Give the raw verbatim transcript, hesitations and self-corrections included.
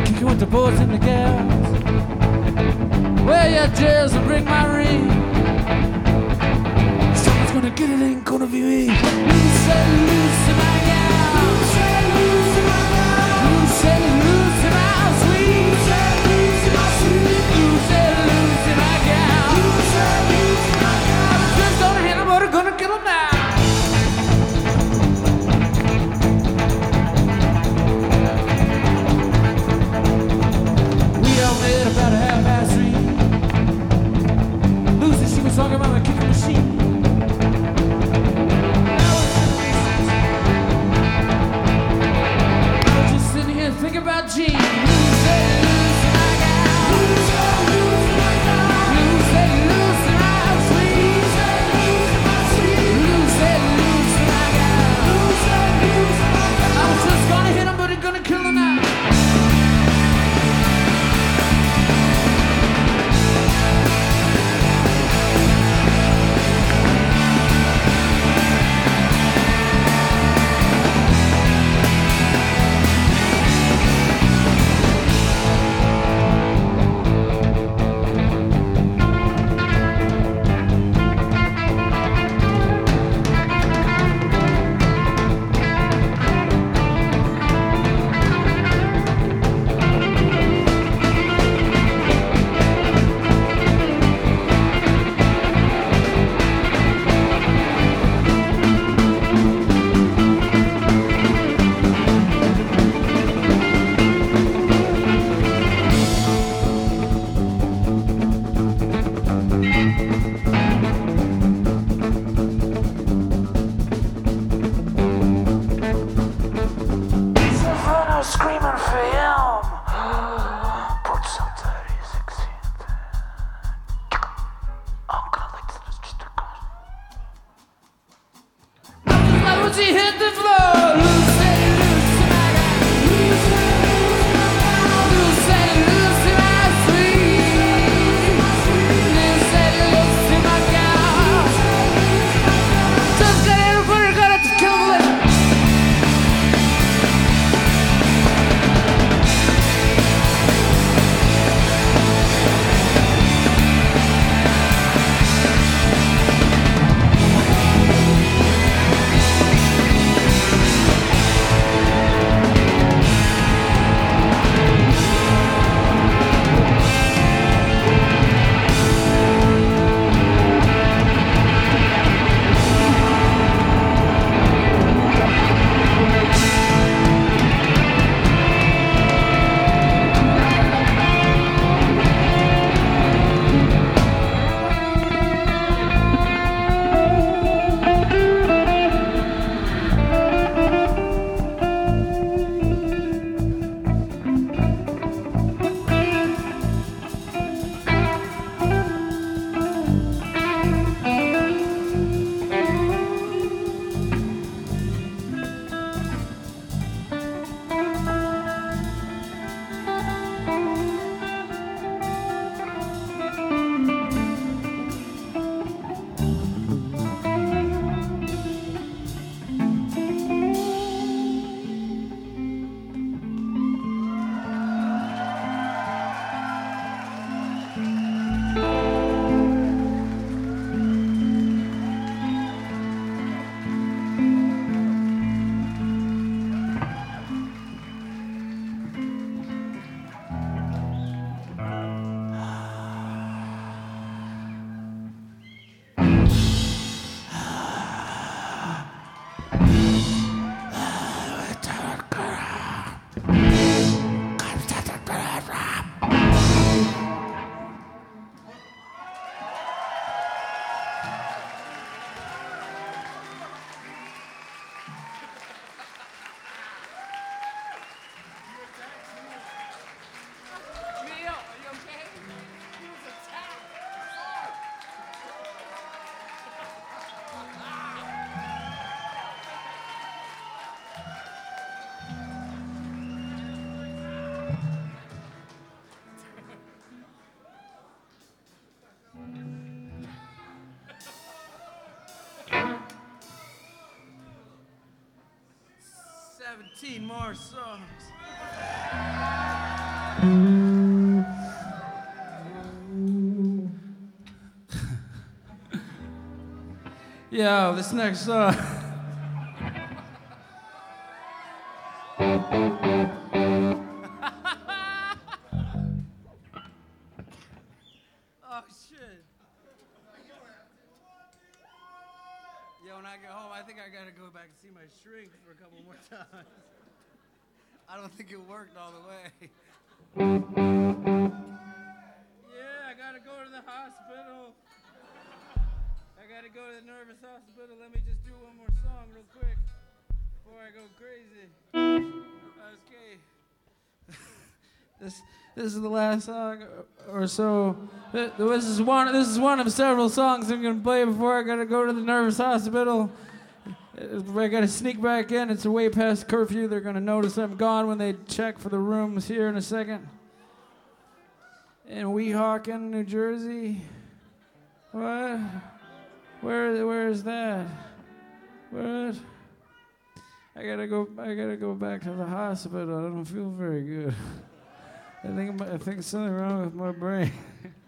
Kicking with the boys and the gals. Wear your jails and bring my ring. Someone's gonna get it, ain't gonna be me. Loose and loose in my gal. Loose and loose in my gal. Loose and loose in my sweet. Loose and loose in my sweet. Loose and loose in my gal. Loose and loose in my gal. Just gonna hit him, but I'm gonna kill him now. About a half past three. Lucy, she was talking about a kicking machine. I was just sitting here thinking about Gene. Lucy, Lucy, my gal. Lucy, Lucy, my gal. Lucy, Lucy, my sweet. Lucy, Lucy, my gal. Lucy, Lucy, my gal. I was just gonna hit him, but he's gonna kill him now. seventeen more songs. Yo, this next song. Oh, shit. Yo, when I get home, I think I gotta go back and see my shrink for a couple more times. I don't think it worked all the way. Yeah, I gotta go to the hospital. I gotta go to the nervous hospital. Let me just do one more song real quick before I go crazy. Okay. This this is the last song or so. This is one this is one of several songs I'm gonna play before I gotta go to the nervous hospital. I gotta sneak back in. It's way past curfew. They're gonna notice I'm gone when they check for the rooms here in a second. In Weehawken, New Jersey. What? Where where is that? What? I gotta go. I gotta go back to the hospital. I don't feel very good. I think I think something wrong with my brain.